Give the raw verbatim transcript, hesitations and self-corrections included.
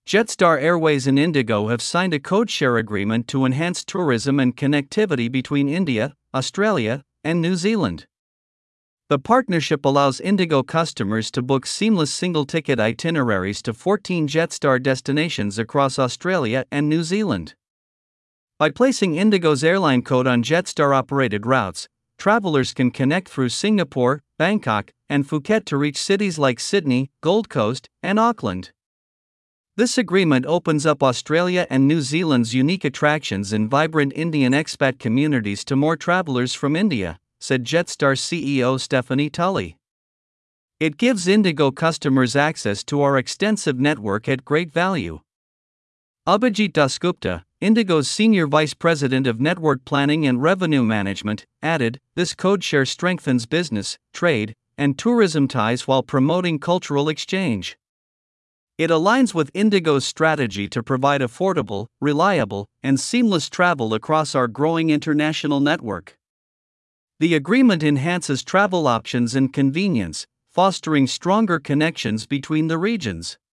Jetstar Airways and Indigo have signed a codeshare agreement to enhance tourism and connectivity between India, Australia, and New Zealand. The partnership allows Indigo customers to book seamless single-ticket itineraries to fourteen Jetstar destinations across Australia and New Zealand. By placing Indigo's airline code on Jetstar-operated routes, travelers can connect through Singapore, Bangkok, and Phuket to reach cities like Sydney, Gold Coast, and Auckland. This agreement opens up Australia and New Zealand's unique attractions and vibrant Indian expat communities to more travelers from India, said Jetstar C E O Stephanie Tully. It gives Indigo customers access to our extensive network at great value. Abhijit Dasgupta, Indigo's Senior Vice President of Network Planning and Revenue Management, added, "This codeshare strengthens business, trade, and tourism ties while promoting cultural exchange. It aligns with Indigo's strategy to provide affordable, reliable, and seamless travel across our growing international network." The agreement enhances travel options and convenience, fostering stronger connections between the regions.